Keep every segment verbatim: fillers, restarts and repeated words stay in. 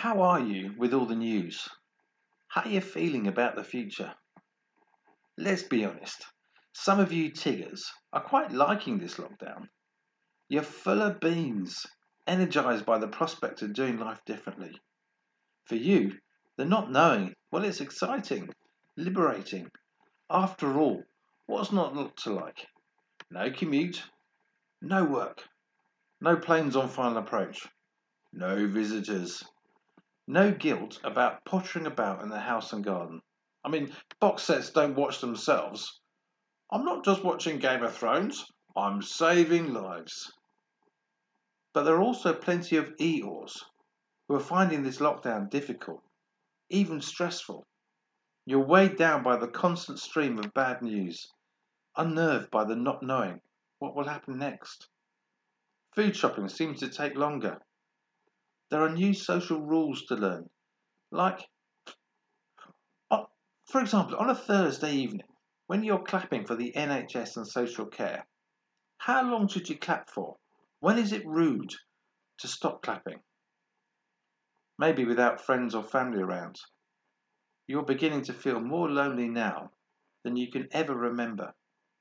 How are you with all the news? How are you feeling about the future? Let's be honest, some of you Tiggers are quite liking this lockdown. You're full of beans, energised by the prospect of doing life differently. For you, the not knowing, well, it's exciting, liberating. After all, what's not not to like? No commute, no work, no planes on final approach, no visitors, no guilt about pottering about in the house and garden. I mean, box sets don't watch themselves. I'm not just watching Game of Thrones, I'm saving lives. But there are also plenty of Eeyores who are finding this lockdown difficult, even stressful. You're weighed down by the constant stream of bad news, unnerved by the not knowing what will happen next. Food shopping seems to take longer. There are new social rules to learn, like Uh, for example, on a Thursday evening, when you're clapping for the N H S and social care, how long should you clap for? When is it rude to stop clapping? Maybe without friends or family around. You're beginning to feel more lonely now than you can ever remember.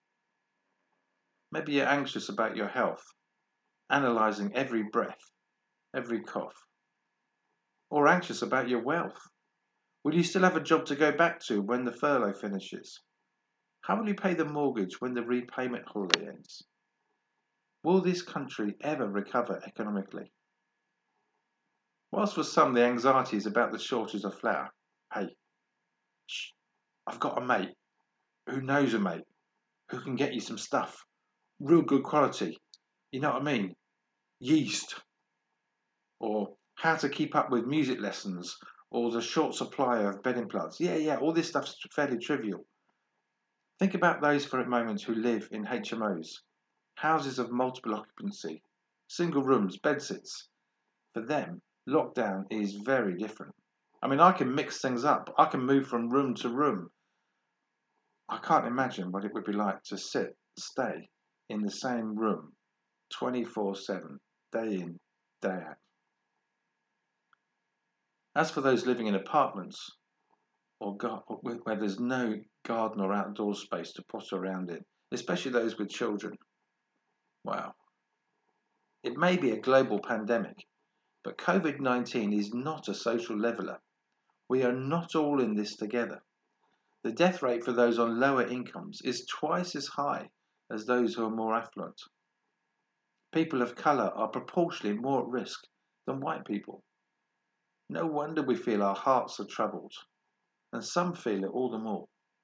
Maybe you're anxious about your health, analysing every breath, every cough. Or anxious about your wealth. Will you still have a job to go back to when the furlough finishes? How will you pay the mortgage when the repayment holiday ends? Will this country ever recover economically? Whilst for some the anxiety is about the shortage of flour, hey, shh, I've got a mate who knows a mate who can get you some stuff, real good quality, you know what I mean? Yeast, or how to keep up with music lessons, or the short supply of bed implants. Yeah, yeah, all this stuff's fairly trivial. Think about those for a moment who live in H M Os, houses of multiple occupancy, single rooms, bedsits. For them, lockdown is very different. I mean, I can mix things up. I can move from room to room. I can't imagine what it would be like to sit, stay in the same room twenty-four seven, day in, day out. As for those living in apartments or gar- where there's no garden or outdoor space to potter around in, especially those with children, wow. It may be a global pandemic, but COVID nineteen is not a social leveller. We are not all in this together. The death rate for those on lower incomes is twice as high as those who are more affluent. People of colour are proportionally more at risk than white people. No wonder we feel our hearts are troubled, and some feel it all the more.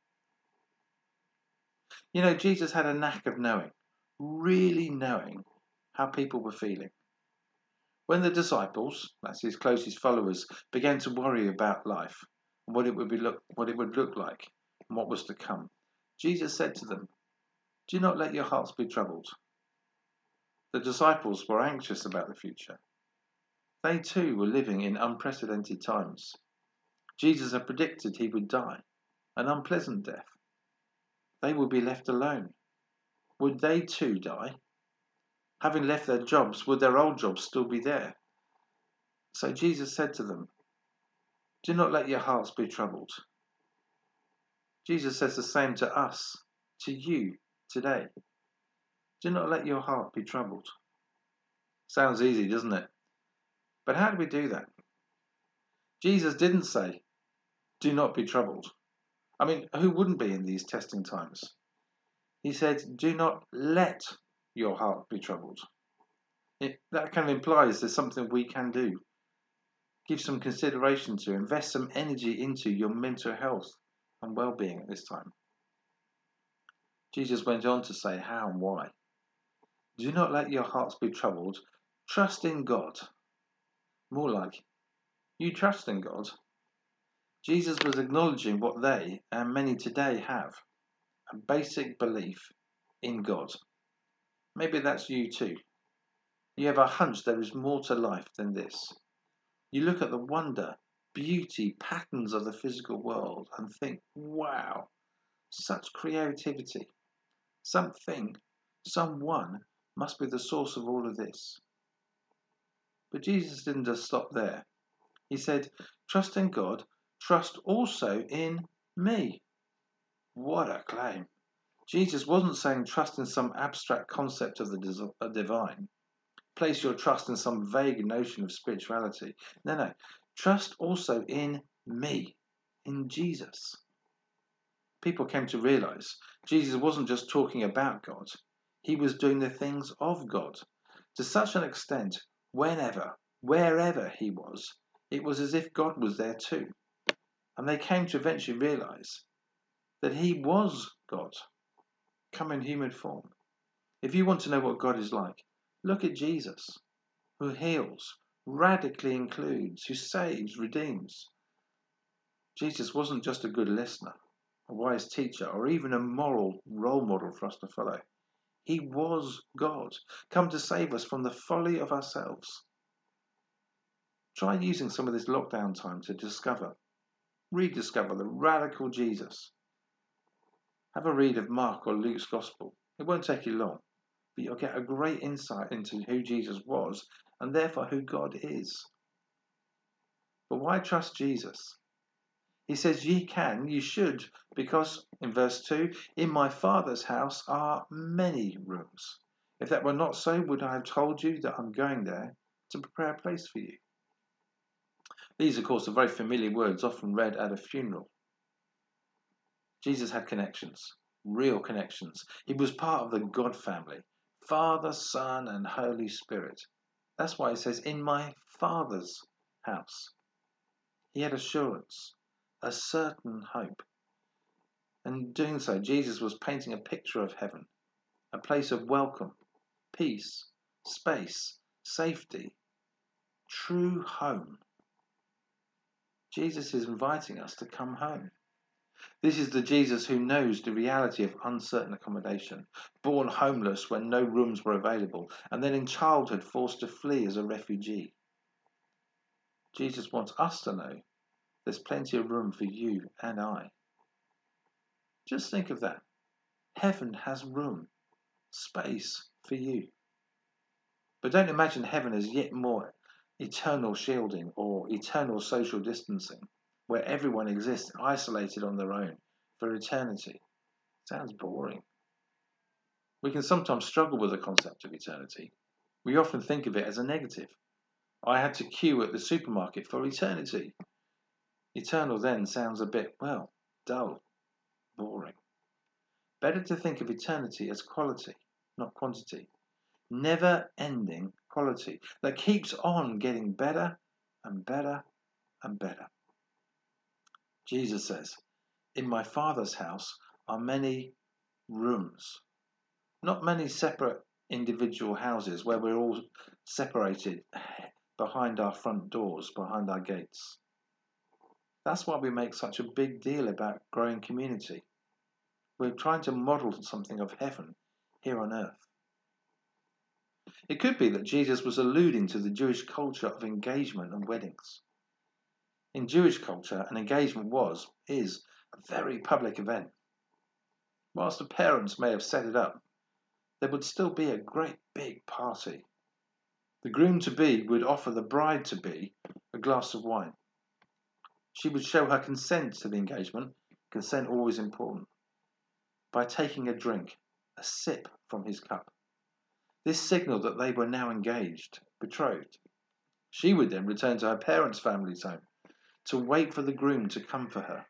You know, Jesus had a knack of knowing, really knowing how people were feeling. When the disciples, that's his closest followers, began to worry about life and what it would be look what it would look like and what was to come, Jesus said to them, "Do not let your hearts be troubled." The disciples were anxious about the future. They too were living in unprecedented times. Jesus had predicted he would die, an unpleasant death. They would be left alone. Would they too die? Having left their jobs, would their old jobs still be there? So Jesus said to them, "Do not let your hearts be troubled." Jesus says the same to us, to you today. Do not let your heart be troubled. Sounds easy, doesn't it? But how do we do that? Jesus didn't say, "Do not be troubled." I mean, who wouldn't be in these testing times? He said, "Do not let your heart be troubled." It, that kind of implies there's something we can do. Give some consideration to, invest some energy into your mental health and well-being at this time. Jesus went on to say how and why. Do not let your hearts be troubled. Trust in God. More like, you trust in God. Jesus was acknowledging what they and many today have, a basic belief in God. Maybe that's you too. You have a hunch there is more to life than this. You look at the wonder, beauty, patterns of the physical world and think, wow, such creativity. Something, someone must be the source of all of this. But Jesus didn't just stop there. He said, trust in God, trust also in me. What a claim. Jesus wasn't saying trust in some abstract concept of the divine. Place your trust in some vague notion of spirituality. No, no. Trust also in me, in Jesus. People came to realize Jesus wasn't just talking about God. He was doing the things of God. To such an extent, whenever, wherever he was, it was as if God was there too. And they came to eventually realize that he was God, come in human form. If you want to know what God is like, look at Jesus, who heals, radically includes, who saves, redeems. Jesus wasn't just a good listener, a wise teacher, or even a moral role model for us to follow. He was God, come to save us from the folly of ourselves. Try using some of this lockdown time to discover, rediscover the radical Jesus. Have a read of Mark or Luke's Gospel. It won't take you long, but you'll get a great insight into who Jesus was and therefore who God is. But why trust Jesus? He says, ye can, you should, because, in verse two, in my Father's house are many rooms. If that were not so, would I have told you that I'm going there to prepare a place for you? These, of course, are very familiar words, often read at a funeral. Jesus had connections, real connections. He was part of the God family, Father, Son, and Holy Spirit. That's why it says, in my Father's house. He had assurance, a certain hope. And in doing so, Jesus was painting a picture of heaven, a place of welcome, peace, space, safety, true home. Jesus is inviting us to come home. This is the Jesus who knows the reality of uncertain accommodation, born homeless when no rooms were available, and then in childhood forced to flee as a refugee. Jesus wants us to know there's plenty of room for you and I. Just think of that. Heaven has room, space for you. But don't imagine heaven as yet more eternal shielding or eternal social distancing, where everyone exists isolated on their own for eternity. Sounds boring. We can sometimes struggle with the concept of eternity. We often think of it as a negative. I had to queue at the supermarket for eternity. Eternal then sounds a bit, well, dull, boring. Better to think of eternity as quality, not quantity. Never-ending quality that keeps on getting better and better and better. Jesus says, in my Father's house are many rooms. Not many separate individual houses where we're all separated behind our front doors, behind our gates. That's why we make such a big deal about growing community. We're trying to model something of heaven here on earth. It could be that Jesus was alluding to the Jewish culture of engagement and weddings. In Jewish culture, an engagement was, is, a very public event. Whilst the parents may have set it up, there would still be a great big party. The groom-to-be would offer the bride-to-be a glass of wine. She would show her consent to the engagement, consent always important, by taking a drink, a sip from his cup. This signaled that they were now engaged, betrothed. She would then return to her parents' family's home to wait for the groom to come for her.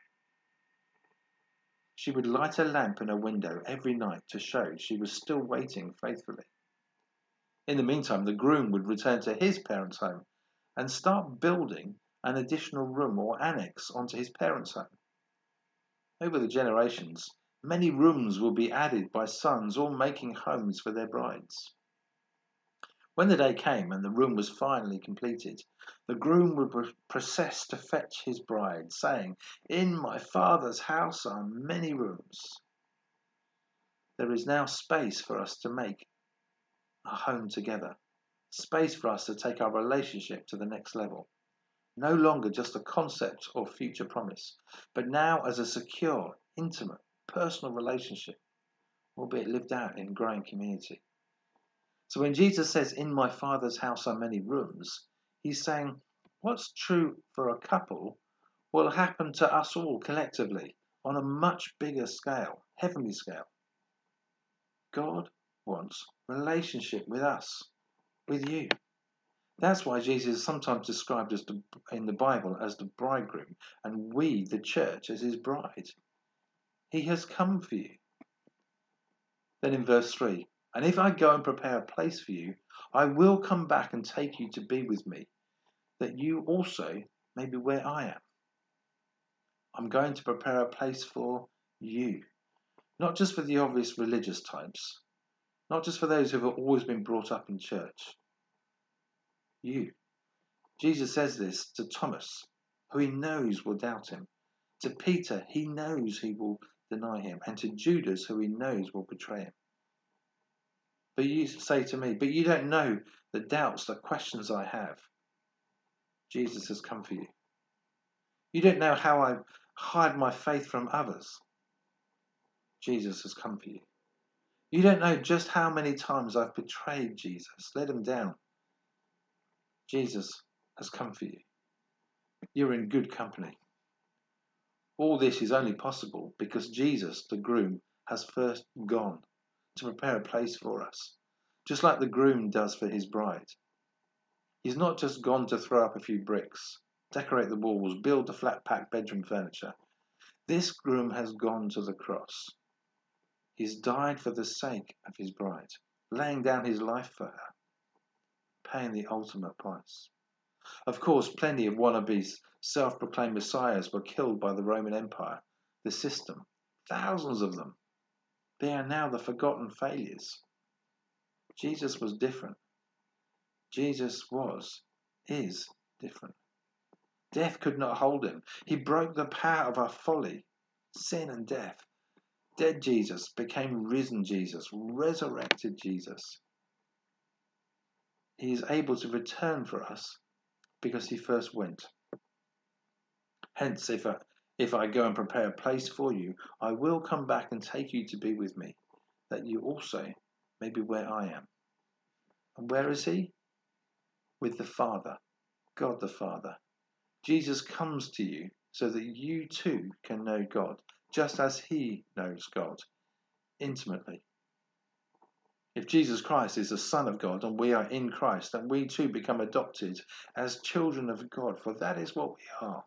She would light a lamp in her window every night to show she was still waiting faithfully. In the meantime, the groom would return to his parents' home and start building an additional room or annex onto his parents' home. Over the generations, many rooms will be added by sons, all making homes for their brides. When the day came and the room was finally completed, the groom would process to fetch his bride, saying, in my Father's house are many rooms. There is now space for us to make a home together, space for us to take our relationship to the next level. No longer just a concept or future promise, but now as a secure, intimate, personal relationship, albeit lived out in growing community. So when Jesus says, in my Father's house are many rooms, he's saying What's true for a couple will happen to us all collectively on a much bigger scale, heavenly scale. God wants relationship with us, with you. That's why Jesus is sometimes described as the, in the Bible as the bridegroom, and we, the church, as his bride. He has come for you. Then in verse three, and if I go and prepare a place for you, I will come back and take you to be with me, that you also may be where I am. I'm going to prepare a place for you, not just for the obvious religious types, not just for those who have always been brought up in church. You. Jesus says this to Thomas, who he knows will doubt him. To Peter, he knows he will deny him. And to Judas, who he knows will betray him. But you say to me, but you don't know the doubts, the questions I have. Jesus has come for you. You don't know how I hide my faith from others. Jesus has come for you. You don't know just how many times I've betrayed Jesus, let him down. Jesus has come for you. You're in good company. All this is only possible because Jesus, the groom, has first gone to prepare a place for us, just like the groom does for his bride. He's not just gone to throw up a few bricks, decorate the walls, build the flat-pack bedroom furniture. This groom has gone to the cross. He's died for the sake of his bride, laying down his life for her, paying the ultimate price. Of course, plenty of wannabes, self-proclaimed messiahs were killed by the Roman Empire, the system. Thousands of them. They are now the forgotten failures. Jesus was different. Jesus was, is different. Death could not hold him. He broke the power of our folly, sin and death. Dead Jesus became risen Jesus, resurrected Jesus. He is able to return for us because he first went. Hence, if I, if I go and prepare a place for you, I will come back and take you to be with me, that you also may be where I am. And where is he? With the Father, God the Father. Jesus comes to you so that you too can know God, just as he knows God, intimately. If Jesus Christ is the Son of God and we are in Christ, then we too become adopted as children of God, for that is what we are.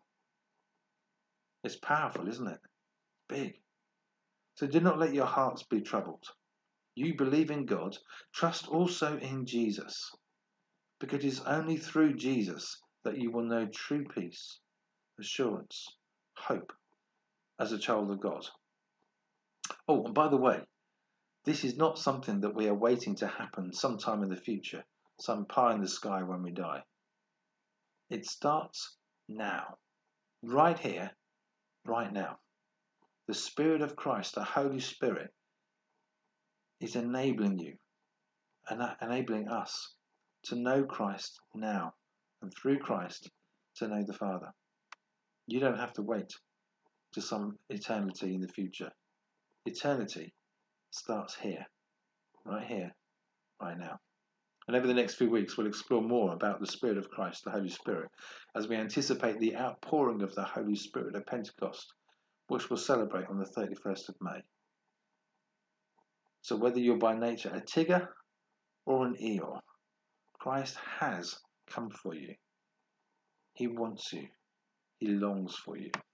It's powerful, isn't it? Big. So do not let your hearts be troubled. You believe in God, trust also in Jesus, because it is only through Jesus that you will know true peace, assurance, hope as a child of God. Oh, and by the way, this is not something that we are waiting to happen sometime in the future, some pie in the sky when we die. It starts now, right here, right now. The Spirit of Christ, the Holy Spirit, is enabling you and enabling us to know Christ now, and through Christ to know the Father. You don't have to wait to some eternity in the future. Eternity starts here, right here, right now. And over the next few weeks, we'll explore more about the Spirit of Christ, the Holy Spirit, as we anticipate the outpouring of the Holy Spirit at Pentecost, which we'll celebrate on the thirty-first of May. So whether you're by nature a Tigger or an Eeyore, Christ has come for you. He wants you. He longs for you.